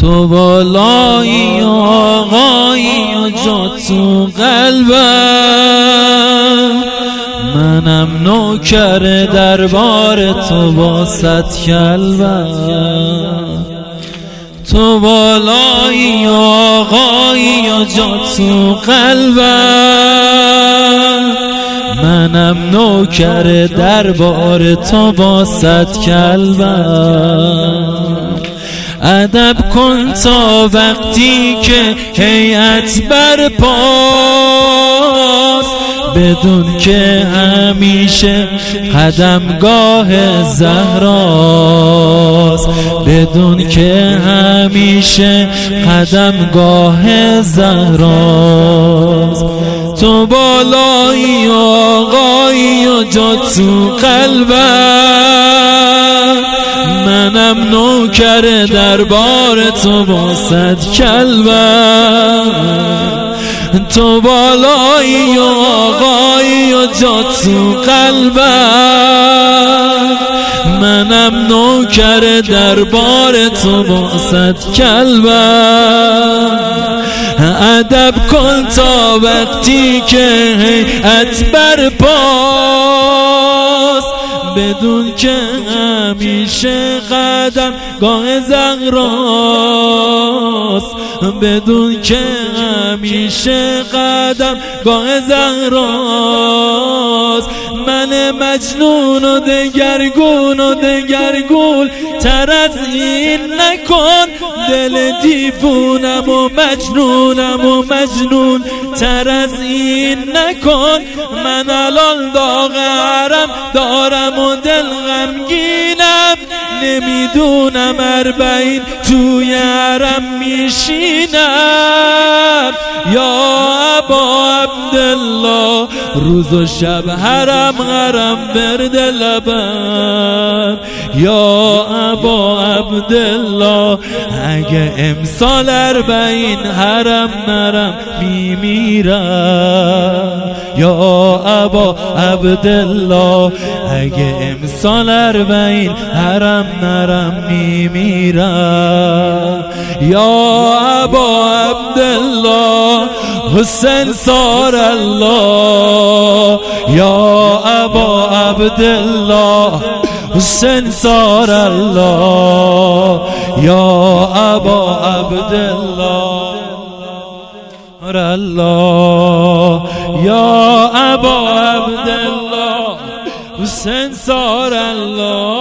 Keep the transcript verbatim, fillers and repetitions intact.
تو بالایی آقایی و جا تو قلبم، منم نوکر دربار تو با صد کلبم. تو بالایی آقایی و جا تو قلبم، منم نوکر دربار تو با صد کلبم. ادب کن تا وقتی که هیئت برپاست، بدون که همیشه قدمگاه زهراست، بدون که همیشه قدمگاه زهراست. تو بالایی آقایی و جا تو قلبم، منم نوکر دربار تو با صد کلبم. تو بالایی آقایی و جا تو قلبم، منم نوکر دربار تو با صد کلبم. ادب کن تا وقتی که هیئت برپاست، بدون که همیشه قدم گاه زهراست، بدون که همیشه قدم گاه زهراست. من مجنون و دگرگون و دگرگون تر از این نکن، دل دیوونم و مجنونم و مجنون تر از این نکن. من الان داغ حرم دارم و دل غمگینم، نمیدونم اربعین توی حرم میشینم. یا ابا عبدالله روز و شب حرم حرم برد لبم. یا ابا عبدالله اگه امسال اربعین حرم نرم میمیرم. یا ابا عبدالله اگه امسال اربعین حرم نرم میمیرم. یا ابا عبدالله حسین سار الله. یا ابا عبدالله حسین سار الله. یا ابا عبدالله الله. یا ابا عبدالله حسین سار الله.